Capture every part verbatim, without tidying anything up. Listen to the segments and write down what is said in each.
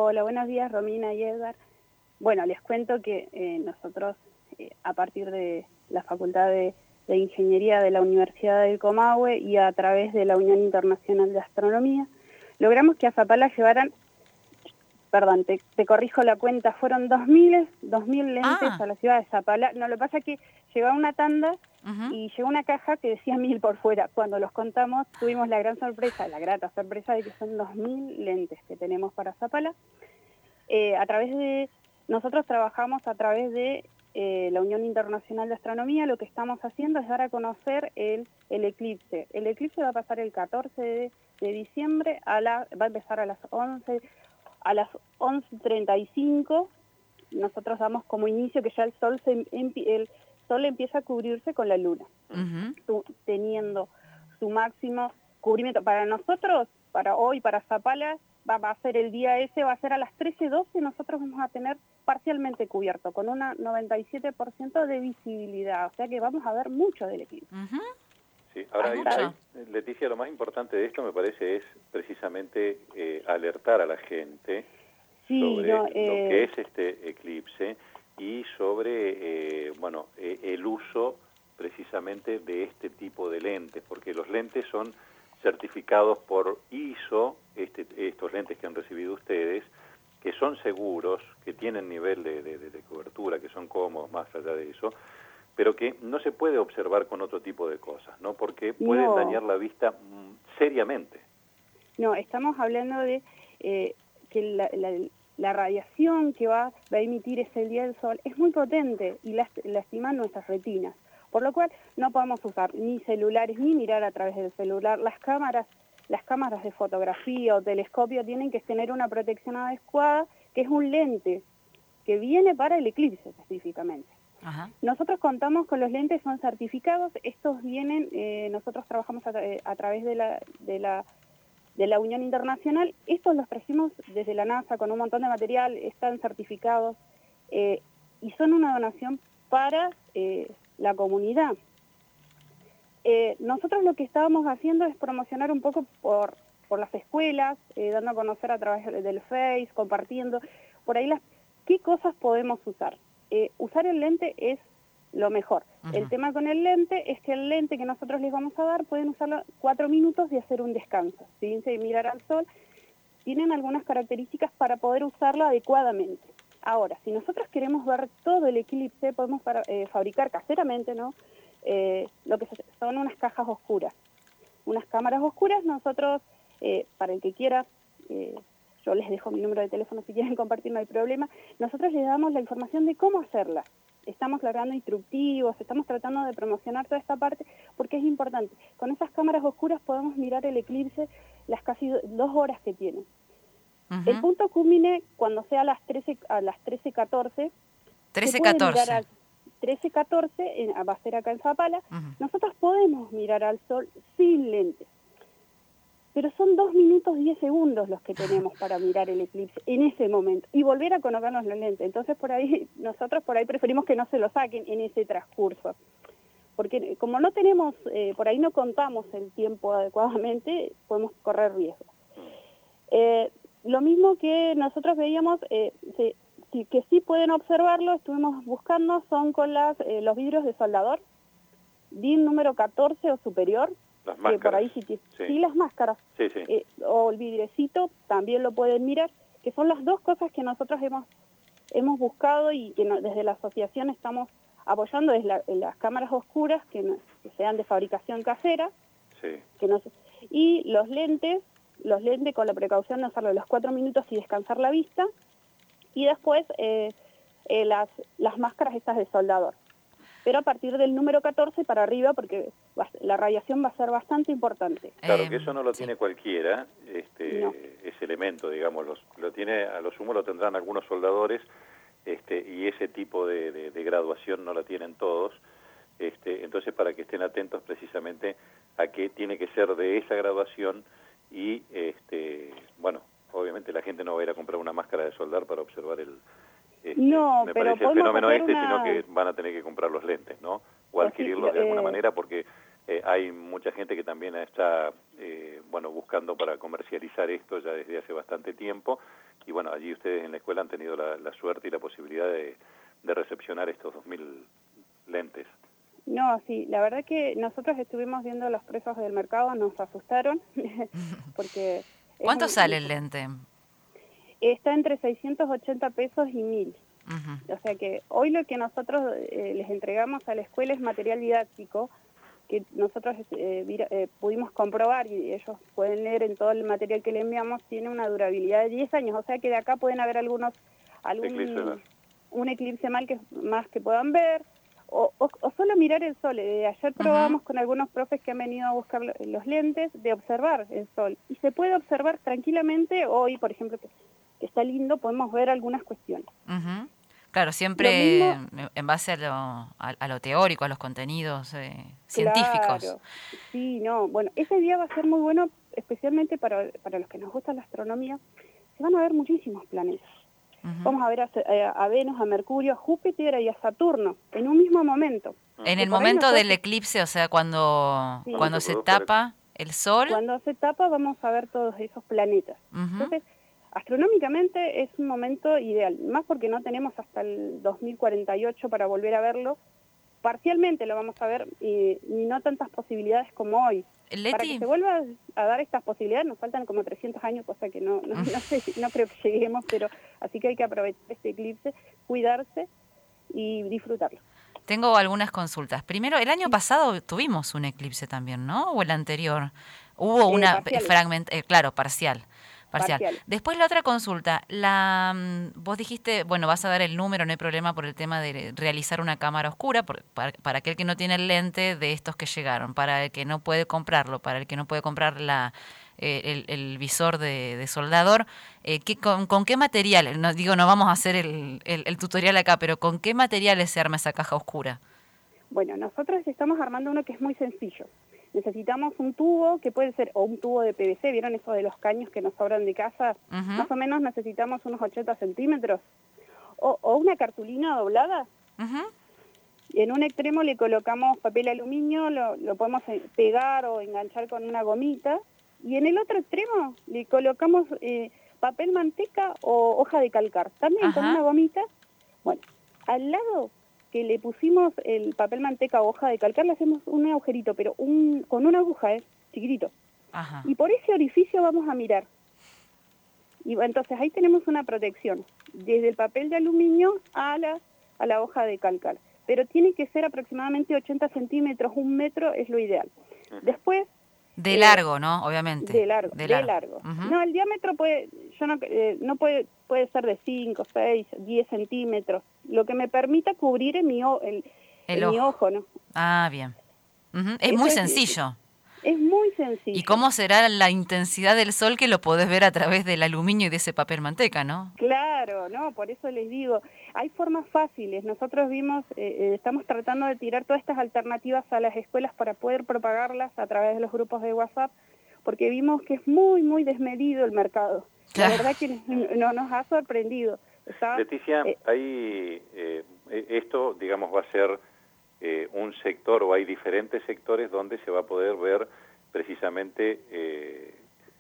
Hola, buenos días, Romina y Edgar. Bueno, les cuento que eh, nosotros, eh, a partir de la Facultad de, de Ingeniería de la Universidad del Comahue y a través de la Unión Internacional de Astronomía, logramos que a Zapala llevaran, perdón, te, te corrijo la cuenta, fueron dos mil lentes Ah. a la ciudad de Zapala. No, lo que pasa es que llegaba una tanda Uh-huh. y llegó una caja que decía mil por fuera. Cuando los contamos, tuvimos la gran sorpresa, la grata sorpresa de que son dos mil lentes que tenemos para Zapala. Eh, a través de, nosotros trabajamos a través de eh, la Unión Internacional de Astronomía. Lo que estamos haciendo es dar a conocer el, el eclipse. El eclipse va a pasar el catorce de, de diciembre, a la, va a empezar a las once, a las once treinta y cinco. Nosotros damos como inicio que ya el sol se el sol empieza a cubrirse con la luna, Uh-huh. tu, teniendo su máximo cubrimiento. Para nosotros, para hoy, para Zapala, va, va a ser el día ese, va a ser a las trece doce, nosotros vamos a tener parcialmente cubierto, con un noventa y siete por ciento de visibilidad, o sea que vamos a ver mucho del eclipse. Uh-huh. Sí, ahora, Hay hay, mucho. hay, Leticia, lo más importante de esto me parece es precisamente eh, alertar a la gente Sí, sobre no, lo eh... que es este eclipse y sobre, eh, bueno, eh, el uso precisamente de este tipo de lentes, porque los lentes son certificados por I S O, este, estos lentes que han recibido ustedes, que son seguros, que tienen nivel de, de, de cobertura, que son cómodos más allá de eso, pero que no se puede observar con otro tipo de cosas, ¿no? Porque pueden No. dañar la vista mmm, seriamente. No, estamos hablando de eh, que la, la, la radiación que va, va a emitir ese día del sol es muy potente y lastima nuestras retinas, por lo cual no podemos usar ni celulares ni mirar a través del celular. Las cámaras, las cámaras de fotografía o telescopio tienen que tener una protección adecuada, que es un lente que viene para el eclipse específicamente. Ajá. Nosotros contamos con los lentes, son certificados, estos vienen, eh, nosotros trabajamos a, a través de la, de la de la Unión Internacional. Estos los trajimos desde la NASA con un montón de material, están certificados eh, y son una donación para eh, la comunidad. Eh, nosotros lo que estábamos haciendo es promocionar un poco por, por las escuelas, eh, dando a conocer a través del Face, compartiendo por ahí las qué cosas podemos usar. Eh, usar el lente es lo mejor. Uh-huh. El tema con el lente es que el lente que nosotros les vamos a dar pueden usarlo cuatro minutos y hacer un descanso. Si se mirar al sol, tienen algunas características para poder usarlo adecuadamente. Ahora, si nosotros queremos ver todo el eclipse, podemos para, eh, fabricar caseramente, ¿no? Eh, lo que son unas cajas oscuras. Unas cámaras oscuras, nosotros, eh, para el que quiera, eh, yo les dejo mi número de teléfono si quieren compartir, no hay problema, nosotros les damos la información de cómo hacerla. Estamos largando instructivos, estamos tratando de promocionar toda esta parte porque es importante. Con esas cámaras oscuras podemos mirar el eclipse las casi dos horas que tiene. Uh-huh. El punto culmine cuando sea a las trece, a las trece catorce. trece catorce. trece catorce, va a ser acá en Zapala. Uh-huh. Nosotros podemos mirar al sol sin lentes. Pero son dos minutos diez segundos los que tenemos para mirar el eclipse en ese momento y volver a colocarnos los lentes. Entonces por ahí nosotros por ahí preferimos que no se lo saquen en ese transcurso, porque como no tenemos, eh, por ahí no contamos el tiempo adecuadamente, podemos correr riesgos. Eh, lo mismo que nosotros veíamos, eh, se, sí, que sí pueden observarlo, estuvimos buscando, son con las eh, los vidrios de soldador, D I N número catorce o superior. Las máscaras. Eh, por ahí sí, sí. sí, las máscaras. Sí, sí. Eh, o el vidrecito, también lo pueden mirar, que son las dos cosas que nosotros hemos hemos buscado y que no, desde la asociación estamos apoyando, es la, las cámaras oscuras que, no, que sean de fabricación casera. Sí. Que no, y los lentes, los lentes con la precaución de hacerlo los cuatro minutos y descansar la vista. Y después eh, eh, las, las máscaras estas de soldador. Pero a partir del número catorce para arriba, porque la radiación va a ser bastante importante. Claro, eh, que eso no lo sí. tiene cualquiera, este, no. ese elemento, digamos, los, lo tiene, a lo sumo lo tendrán algunos soldadores, este, y ese tipo de, de, de graduación no la tienen todos, este, entonces para que estén atentos precisamente a que tiene que ser de esa graduación y, este, bueno, obviamente la gente no va a ir a comprar una máscara de soldar para observar el... Este, no, me pero parece el fenómeno este, una... sino que van a tener que comprar los lentes, ¿no? O adquirirlos de alguna eh, manera porque Eh, hay mucha gente que también está eh, bueno, buscando para comercializar esto ya desde hace bastante tiempo, y bueno, allí ustedes en la escuela han tenido la, la suerte y la posibilidad de, de recepcionar estos dos mil lentes. No, sí, la verdad que nosotros estuvimos viendo los precios del mercado, nos asustaron, porque... ¿Cuánto un, sale el lente? Está entre seiscientos ochenta pesos y mil. Uh-huh. O sea que hoy lo que nosotros eh, les entregamos a la escuela es material didáctico, que nosotros eh, mira, eh, pudimos comprobar, y ellos pueden leer en todo el material que le enviamos, tiene una durabilidad de diez años, o sea que de acá pueden haber algunos, algún, eclipse un eclipse mal que, más que puedan ver, o, o, o solo mirar el sol. Eh, ayer probamos uh-huh. con algunos profes que han venido a buscar los lentes, de observar el sol, y se puede observar tranquilamente. Hoy, por ejemplo, que, que está lindo, podemos ver algunas cuestiones. Uh-huh. Claro, siempre mismo, en base a lo, a, a lo teórico, a los contenidos eh, científicos. Claro, sí, no, bueno, ese día va a ser muy bueno, especialmente para, para los que nos gusta la astronomía. Se van a ver muchísimos planetas. Uh-huh. Vamos a ver a, a Venus, a Mercurio, a Júpiter y a Saturno, en un mismo momento. En el momento nosotros, del eclipse, o sea, cuando, sí, cuando se tapa el sol. Cuando se tapa vamos a ver todos esos planetas. Uh-huh. Entonces, astronómicamente es un momento ideal, más porque no tenemos hasta el dos mil cuarenta y ocho para volver a verlo. Parcialmente lo vamos a ver y, y no tantas posibilidades como hoy. Leti. Para que se vuelva a dar estas posibilidades nos faltan como trescientos años, cosa que no no, no sé, no creo que lleguemos, pero así que hay que aprovechar este eclipse, cuidarse y disfrutarlo. Tengo algunas consultas. Primero, el año pasado tuvimos un eclipse también, ¿no? ¿O el anterior? Hubo eh, una fragmentación, eh, claro, parcial. Parcial. Parcial. Después la otra consulta, la vos dijiste, bueno, vas a dar el número, no hay problema por el tema de realizar una cámara oscura, por, para, para aquel que no tiene el lente de estos que llegaron, para el que no puede comprarlo, para el que no puede comprar la eh, el, el visor de, de soldador, eh, ¿qué, con, ¿con qué material? No, digo, no vamos a hacer el, el, el tutorial acá, pero ¿con qué materiales se arma esa caja oscura? Bueno, nosotros estamos armando uno que es muy sencillo. Necesitamos un tubo que puede ser, o un tubo de P V C, ¿vieron eso de los caños que nos sobran de casa? Uh-huh. Más o menos necesitamos unos ochenta centímetros. O, o una cartulina doblada. Uh-huh. Y en un extremo le colocamos papel aluminio, lo, lo podemos pegar o enganchar con una gomita. Y en el otro extremo le colocamos eh, papel manteca o hoja de calcar, también uh-huh. con una gomita. Bueno, al lado que le pusimos el papel manteca o hoja de calcar, le hacemos un agujerito, pero un con una aguja, ¿eh? Chiquitito. Ajá. Y por ese orificio vamos a mirar. Y entonces ahí tenemos una protección, desde el papel de aluminio a la, a la hoja de calcar. Pero tiene que ser aproximadamente ochenta centímetros, un metro es lo ideal. Después... De largo, eh, ¿no? Obviamente. De largo, de largo. De largo. Uh-huh. No, el diámetro puede, yo no, eh, no puede, puede ser de cinco, seis, diez centímetros, lo que me permita cubrir en mi, o, el, el en ojo. mi ojo, ¿no? Ah, bien. Uh-huh. Es Eso muy es, sencillo. Es muy sencillo. ¿Y cómo será la intensidad del sol que lo podés ver a través del aluminio y de ese papel manteca, no? Claro, no, por eso les digo, hay formas fáciles. Nosotros vimos, eh, estamos tratando de tirar todas estas alternativas a las escuelas para poder propagarlas a través de los grupos de WhatsApp, porque vimos que es muy, muy desmedido el mercado. Claro. La verdad que no, nos ha sorprendido. Está, Leticia, eh, ahí, eh, esto, digamos, va a ser eh, un sector, o hay diferentes sectores donde se va a poder ver precisamente eh,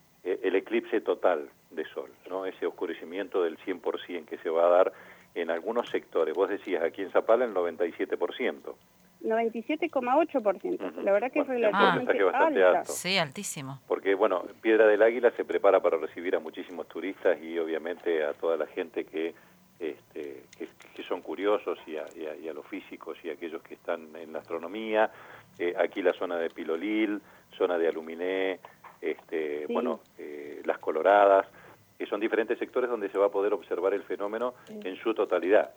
el eclipse total de sol, ¿no? Ese oscurecimiento del cien por ciento que se va a dar en algunos sectores. Vos decías, aquí en Zapala el noventa y siete por ciento. noventa y siete coma ocho por ciento. Uh-huh. La verdad que bueno, es relativamente ah, bastante alta. alto. Sí, altísimo. Porque, bueno, Piedra del Águila se prepara para recibir a muchísimos turistas y obviamente a toda la gente que, este, que, que son curiosos y a, y, a, y a los físicos y a aquellos que están en la astronomía. Eh, aquí la zona de Pilolil, zona de Aluminé, este, sí. bueno, eh, Las Coloradas, que son diferentes sectores donde se va a poder observar el fenómeno sí. en su totalidad.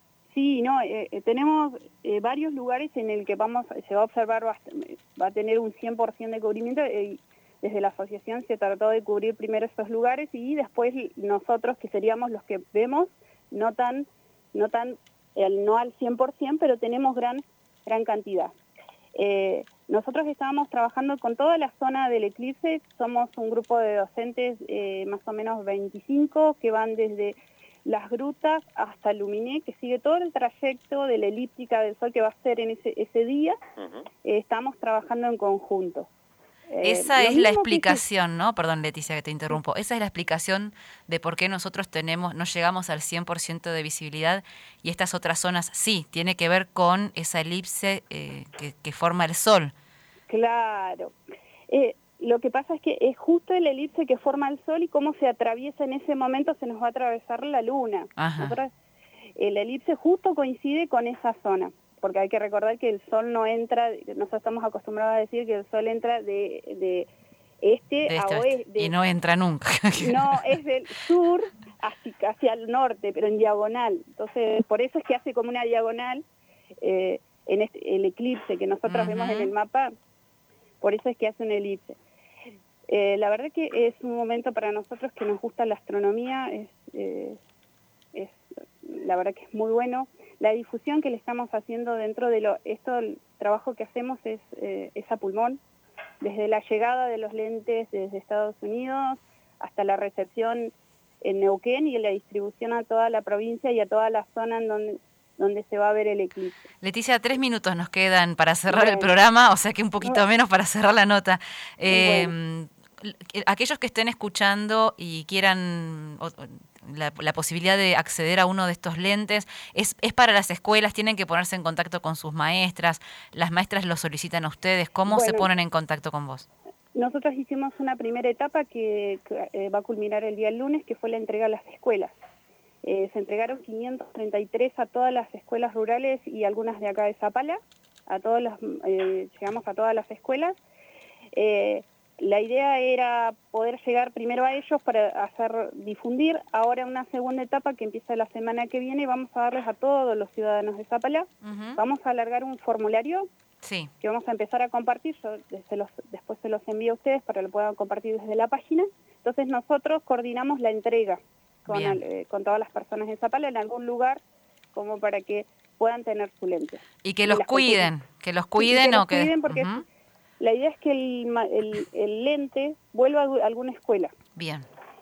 Sí, no, eh, tenemos eh, varios lugares en el que vamos, se va a observar, va, va a tener un cien por ciento de cubrimiento. Eh, desde la asociación se trató de cubrir primero esos lugares y después nosotros, que seríamos los que vemos, no tan, no tan, el, no al cien por ciento, pero tenemos gran, gran cantidad. Eh, nosotros estábamos trabajando con toda la zona del eclipse, somos un grupo de docentes, eh, más o menos veinticinco, que van desde las grutas hasta Luminé, que sigue todo el trayecto de la elíptica del Sol que va a ser en ese, ese día. Uh-huh. eh, estamos trabajando en conjunto. Esa eh, es la explicación, ¿no? Perdón, Leticia, que te interrumpo. Esa es la explicación de por qué nosotros tenemos, no llegamos al cien por ciento de visibilidad y estas otras zonas sí, tiene que ver con esa elipse eh, que, que forma el Sol. Claro. Eh, lo que pasa es que es justo el elipse que forma el Sol y cómo se atraviesa en ese momento se nos va a atravesar la Luna. Nosotros, el elipse justo coincide con esa zona. Porque hay que recordar que el Sol no entra, nosotros estamos acostumbrados a decir que el Sol entra de, de este de este a oeste. Y no entra nunca. No, es del sur hacia, hacia el norte, pero en diagonal. Entonces, por eso es que hace como una diagonal eh, en este, el eclipse que nosotros uh-huh. vemos en el mapa, por eso es que hace un elipse. Eh, la verdad que es un momento para nosotros que nos gusta la astronomía, es, eh, es la verdad que es muy bueno. La difusión que le estamos haciendo dentro de lo, esto, el trabajo que hacemos es, eh, es a pulmón, desde la llegada de los lentes desde Estados Unidos hasta la recepción en Neuquén y la distribución a toda la provincia y a toda la zona en donde, donde se va a ver el eclipse. Leticia, tres minutos nos quedan para cerrar bueno. el programa, o sea que un poquito menos para cerrar la nota. Eh, bueno. Aquellos que estén escuchando y quieran la, la posibilidad de acceder a uno de estos lentes, es, es para las escuelas, tienen que ponerse en contacto con sus maestras, las maestras lo solicitan a ustedes, ¿cómo bueno, se ponen en contacto con vos? Nosotros hicimos una primera etapa que, que eh, va a culminar el día lunes, que fue la entrega a las escuelas. Eh, se entregaron quinientos treinta y tres a todas las escuelas rurales y algunas de acá de Zapala, a todos los, eh, llegamos a todas las escuelas. Eh, La idea era poder llegar primero a ellos para hacer difundir. Ahora una segunda etapa que empieza la semana que viene, vamos a darles a todos los ciudadanos de Zapala. Uh-huh. Vamos a alargar un formulario sí. que vamos a empezar a compartir. Yo se los, después se los envío a ustedes para que lo puedan compartir desde la página. Entonces nosotros coordinamos la entrega con, al, eh, con todas las personas de Zapala en algún lugar como para que puedan tener su lente. Y que los cuiden, que los cuiden sí, que o los que... cuiden porque uh-huh. La idea es que el, el, el lente vuelva a alguna escuela. Bien.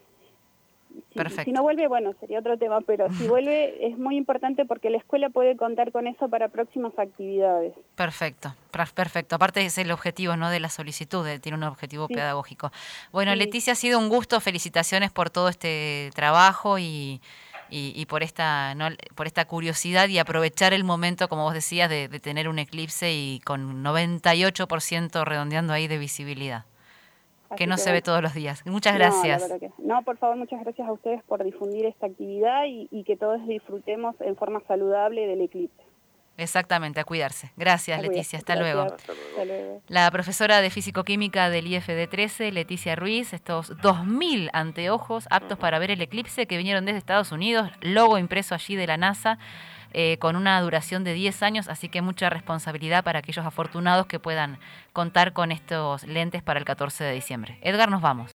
Si, Perfecto. Si no vuelve, bueno, sería otro tema, pero si vuelve es muy importante porque la escuela puede contar con eso para próximas actividades. Perfecto, perfecto. Aparte es el objetivo, ¿no?, de la solicitud, de, tiene un objetivo sí. pedagógico. Bueno, sí. Leticia, ha sido un gusto, felicitaciones por todo este trabajo y... Y, y por esta no por esta curiosidad y aprovechar el momento, como vos decías, de, de tener un eclipse y con noventa y ocho por ciento redondeando ahí de visibilidad, Así que no que se bueno. ve todos los días. Muchas gracias. No, que, no, por favor, muchas gracias a ustedes por difundir esta actividad y, y que todos disfrutemos en forma saludable del eclipse. Exactamente, a cuidarse. Gracias, a Leticia. Hasta Gracias. luego. Hasta luego. La profesora de Físico-Química del I F D trece, Leticia Ruiz, estos dos mil anteojos aptos para ver el eclipse que vinieron desde Estados Unidos, logo impreso allí de la NASA, eh, con una duración de diez años, así que mucha responsabilidad para aquellos afortunados que puedan contar con estos lentes para el catorce de diciembre. Edgar, nos vamos.